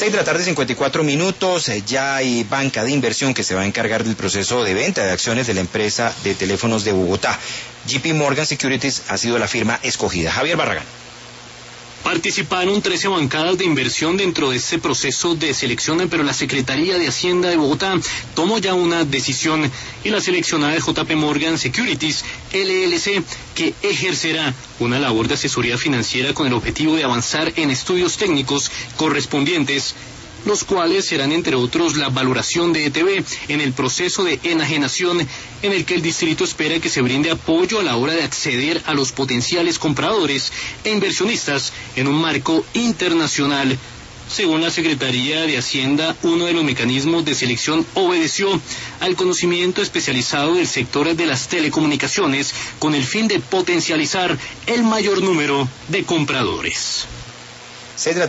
6 de la tarde, 54 minutos. Ya hay banca de inversión que se va a encargar del proceso de venta de acciones de la empresa de teléfonos de Bogotá. JP Morgan Securities ha sido la firma escogida. Javier Barragán. Participaron 13 bancadas de inversión dentro de este proceso de selección, pero la Secretaría de Hacienda de Bogotá tomó ya una decisión y la seleccionada es JP Morgan Securities LLC, que ejercerá una labor de asesoría financiera con el objetivo de avanzar en estudios técnicos correspondientes, los cuales serán entre otros la valoración de ETB en el proceso de enajenación en el que el distrito espera que se brinde apoyo a la hora de acceder a los potenciales compradores e inversionistas en un marco internacional. Según la Secretaría de Hacienda, uno de los mecanismos de selección obedeció al conocimiento especializado del sector de las telecomunicaciones con el fin de potencializar el mayor número de compradores. 6 de la tarde.